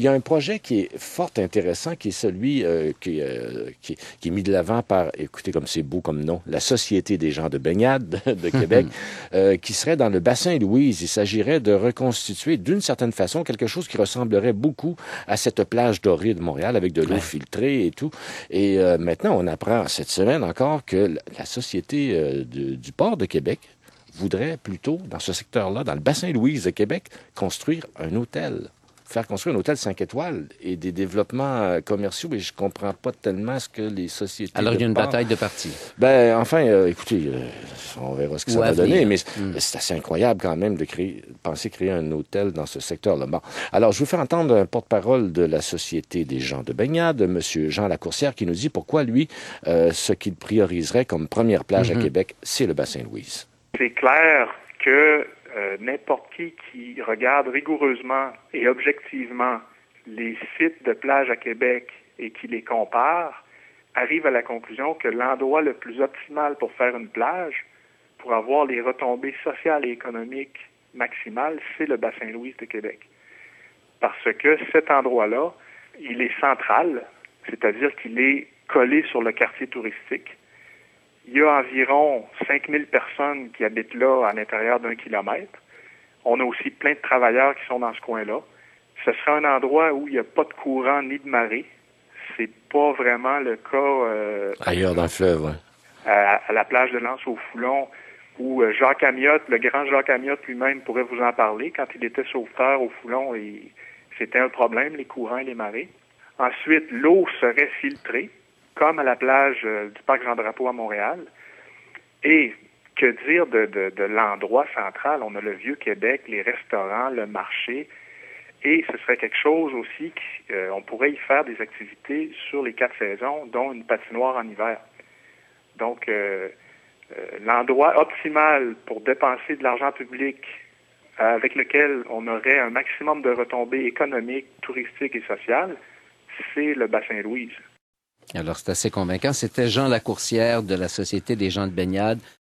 il y a un projet qui est fort intéressant, qui est celui qui est mis de l'avant par, écoutez comme c'est beau comme nom, la Société des gens de baignade de Québec, qui serait dans le bassin Louise. Il s'agirait de reconstituer d'une certaine façon quelque chose qui ressemblerait beaucoup à cette plage dorée de Montréal avec de l'eau filtrée et tout. Et maintenant, on apprend cette semaine encore que la Société du port de Québec voudrait plutôt, dans ce secteur-là, dans le bassin Louise de Québec, construire un hôtel. Faire construire un hôtel 5 étoiles et des développements commerciaux, mais je comprends pas tellement ce que les sociétés Alors, il y a une port... bataille de partis. Ben, enfin, écoutez, on verra ce que ça va donner, mais c'est assez incroyable quand même de penser créer un hôtel dans ce secteur-là. Bon. Alors, je vais vous faire entendre un porte-parole de la Société des gens de baignade, M. Jean Lacourcière, qui nous dit pourquoi, lui, ce qu'il prioriserait comme première plage à Québec, c'est le bassin Louise. C'est clair que n'importe qui regarde rigoureusement et objectivement les sites de plage à Québec et qui les compare, arrive à la conclusion que l'endroit le plus optimal pour faire une plage, pour avoir les retombées sociales et économiques maximales, c'est le bassin Louise de Québec. Parce que cet endroit-là, il est central, c'est-à-dire qu'il est collé sur le quartier touristique. Il y a environ 5000 personnes qui habitent là à l'intérieur d'1 kilomètre. On a aussi plein de travailleurs qui sont dans ce coin-là. Ce sera un endroit où il n'y a pas de courant ni de marée. C'est pas vraiment le cas ailleurs dans le fleuve, oui. À la plage de l'Anse au Foulon, où Jacques Amiotte, le grand Jacques Amiotte lui-même pourrait vous en parler. Quand il était sauveteur au Foulon, c'était un problème, les courants et les marées. Ensuite, l'eau serait filtrée, comme à la plage du Parc Jean-Drapeau à Montréal. Et que dire de l'endroit central? On a le Vieux-Québec, les restaurants, le marché. Et ce serait quelque chose aussi on pourrait y faire des activités sur les 4 saisons, dont une patinoire en hiver. Donc, l'endroit optimal pour dépenser de l'argent public avec lequel on aurait un maximum de retombées économiques, touristiques et sociales, c'est le bassin Louise. Alors, c'est assez convaincant. C'était Jean Lacourcière de la Société des gens de baignade.